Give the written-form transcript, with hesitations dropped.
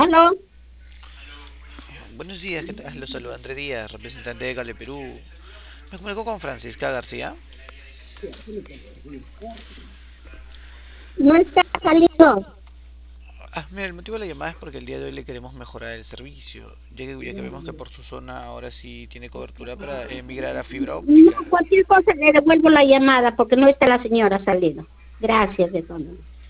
¿Aló? Buenos días, ¿qué tal? Los saluda André Díaz, representante de Cale Perú. Me comunico con Francisca García. No está saliendo. Mira, el motivo de la llamada es porque el día de hoy le queremos mejorar el servicio, ya que vemos que por su zona ahora sí tiene cobertura para migrar a fibra No, óptica. cualquier cosa le devuelvo la llamada porque no está la señora saliendo. Gracias, de todo.